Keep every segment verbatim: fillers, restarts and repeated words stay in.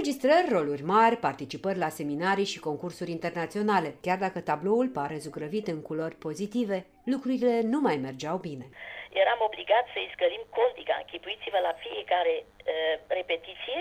Înregistrări, roluri mari, participări la seminarii și concursuri internaționale. Chiar dacă tabloul pare zugrăvit în culori pozitive, lucrurile nu mai mergeau bine. Eram obligat să-i scălim condiga, închipuiți-vă, la fiecare uh, repetiție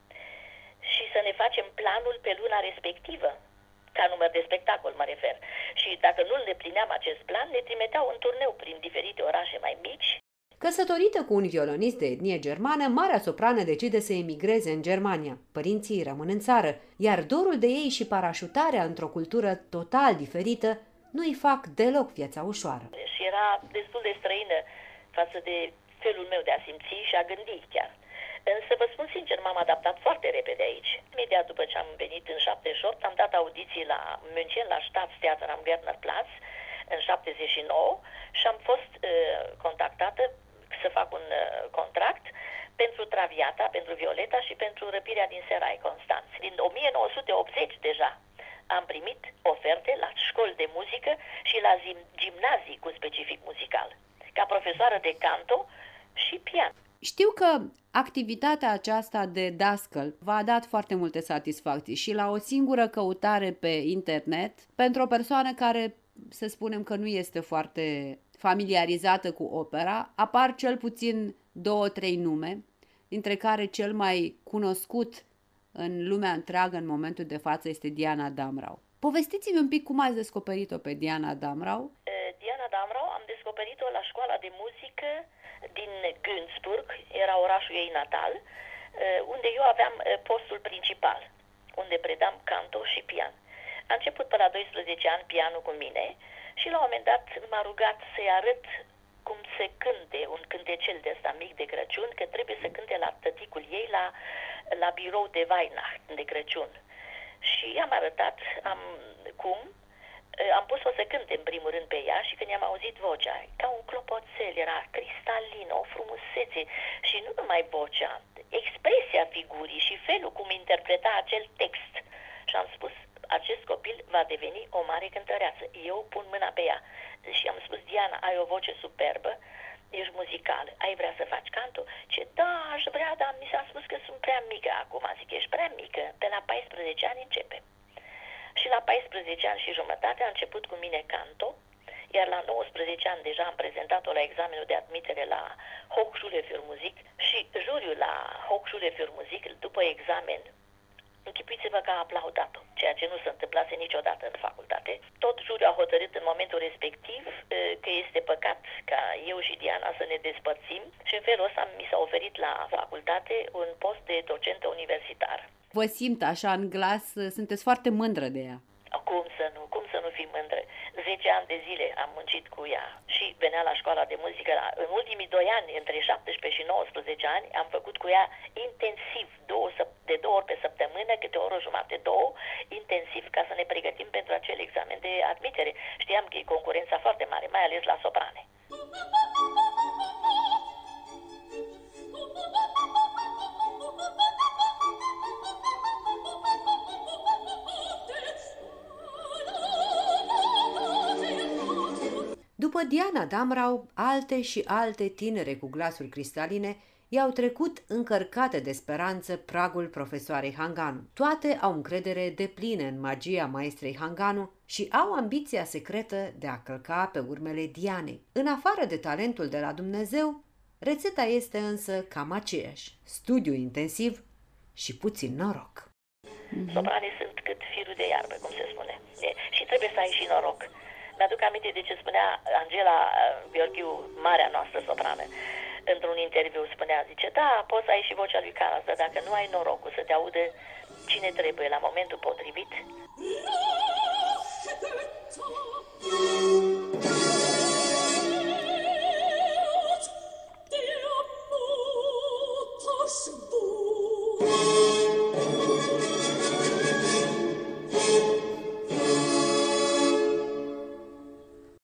și să ne facem planul pe luna respectivă, ca număr de spectacol mă refer. Și dacă nu îndeplineam acest plan, ne trimiteau în turneu prin diferite orașe mai mici. Căsătorită cu un violonist de etnie germană, marea soprană decide să emigreze în Germania. Părinții rămân în țară, iar dorul de ei și parașutarea într-o cultură total diferită nu îi fac deloc viața ușoară. Și era destul de străină față de felul meu de a simți și a gândi chiar. Însă, vă spun sincer, m-am adaptat foarte repede aici. Imediat după ce am venit în șaptezeci și opt, am dat audiții la München, la Staatstheater am Gärtner Platz, în șaptezeci și nouă, și am fost uh, contactată să fac un uh, contract pentru Traviata, pentru Violeta și pentru Răpirea din Serai, Constanț. Din o mie nouă sute optzeci deja am primit oferte la școli de muzică și la gimnazii cu specific muzical, ca profesoară de canto și pian. Știu că activitatea aceasta de dascăl v-a dat foarte multe satisfacții și la o singură căutare pe internet, pentru o persoană care, să spunem că nu este foarte familiarizată cu opera, apar cel puțin două, trei nume, dintre care cel mai cunoscut în lumea întreagă în momentul de față este Diana Damrau. Povestiți-mi un pic cum ați descoperit-o pe Diana Damrau. Diana Damrau am descoperit-o la școala de muzică din Günzburg, era orașul ei natal, unde eu aveam postul principal, unde predam canto și pian. A început pe la doisprezece ani pianul cu mine și la un moment dat m-a rugat să-i arăt cum se cânte un cântecel de ăsta mic de Crăciun, că trebuie să cânte la tăticul ei la, la birou de Weihnacht de Crăciun. Și i-am arătat am, cum, am pus-o să cânte în primul rând pe ea și când i-am auzit vocea, ca un clopoțel, era cristalină, o frumusețe și nu numai vocea, expresia figurii și felul cum interpreta acel text. Și am spus, acest copil va deveni o mare cântăreață. Eu pun mâna pe ea și am spus, Diana, ai o voce superbă, ești muzicală, ai vrea să faci canto? Ce, da, aș vrea, dar mi s-a spus că sunt prea mică acum. Zic, ești prea mică, pe la paisprezece ani începe. Și la paisprezece ani și jumătate a început cu mine canto, iar la nouăsprezece ani deja am prezentat-o la examenul de admitere la Hochschule für Musik și juriul la Hochschule für Musik, după examen, închipuiți-vă că a aplaudat-o, ceea ce nu se întâmplase niciodată în facultate. Tot juriul a hotărât în momentul respectiv că este păcat ca eu și Diana să ne despărțim și în felul ăsta mi s-a oferit la facultate un post de docentă universitar. Vă simt așa în glas, sunteți foarte mândră de ea. Cum să nu, cum să nu fii mândră? zece ani de zile am muncit cu ea și venea la școala de muzică. La, în ultimii doi ani, între șaptesprezece și nouăsprezece ani, am făcut cu ea intensiv, două, de două ori pe săptămână, câte o oră jumate, două, intensiv, ca să ne pregătim pentru acel examen de admitere. Știam că e concurența foarte mare, mai ales la soprane. După Diana Damrau, alte și alte tinere cu glasuri cristaline i-au trecut încărcate de speranță pragul profesoarei Hanganu. Toate au încredere deplină în magia maestrei Hanganu și au ambiția secretă de a călca pe urmele Dianei. În afară de talentul de la Dumnezeu, rețeta este însă cam aceeași: studiu intensiv și puțin noroc. Mm-hmm. Sopranii sunt cât firul de iarbă, cum se spune. E, și trebuie să ai și noroc. Mi-aduc aminte de ce spunea Angela Gheorghiu, marea noastră soprană. Într-un interviu spunea, zice, da, poți să ai și vocea lui Caras, dar dacă nu ai norocul să te audă cine trebuie la momentul potrivit. Oh